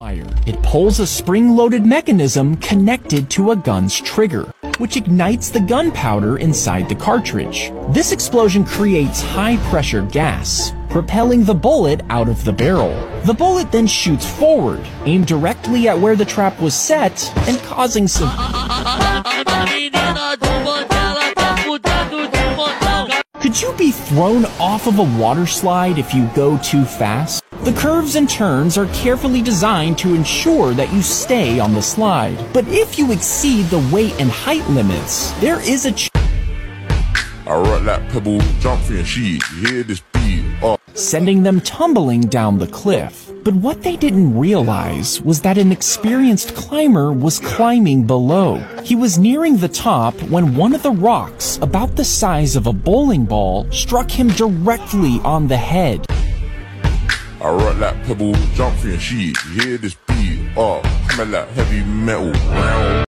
fire. It pulls a spring-loaded mechanism connected to a gun's trigger, which ignites the gunpowder inside the cartridge. This explosion creates high-pressure gas, propelling the bullet out of the barrel. The bullet then shoots forward, aimed directly at where the trap was set, and causing some... Could you be thrown off of a water slide if you go too fast? The curves and turns are carefully designed to ensure that you stay on the slide. But if you exceed the weight and height limits, there is a I rock like pebble, jump for your sheet, you hear this beat, sending them tumbling down the cliff. But what they didn't realize was that an experienced climber was climbing below. He was nearing the top when one of the rocks, about the size of a bowling ball, struck him directly on the head. I rock like pebble, jump for your sheet, you hear this beat, coming like heavy metal.